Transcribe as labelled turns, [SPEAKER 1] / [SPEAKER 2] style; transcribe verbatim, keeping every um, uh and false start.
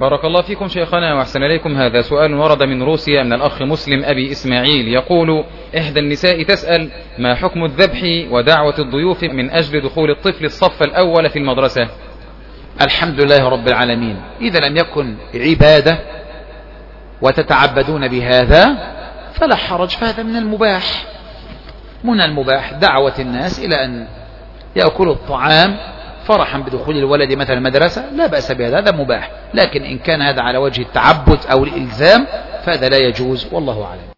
[SPEAKER 1] بارك الله فيكم شيخنا وأحسن إليكم. هذا سؤال ورد من روسيا من الأخ مسلم أبي إسماعيل، يقول: إحدى النساء تسأل: ما حكم الذبح ودعوة الضيوف من أجل دخول الطفل الصف الأول في المدرسة؟
[SPEAKER 2] الحمد لله رب العالمين. إذا لم يكن عبادة وتتعبدون بهذا فلا حرج، فهذا من المباح، من المباح دعوة الناس إلى أن يأكلوا الطعام فرحا بدخول الولد مثلا المدرسة، لا بأس بهذا، هذا مباح. لكن إن كان هذا على وجه التعبد أو الإلزام فهذا لا يجوز، والله أعلم.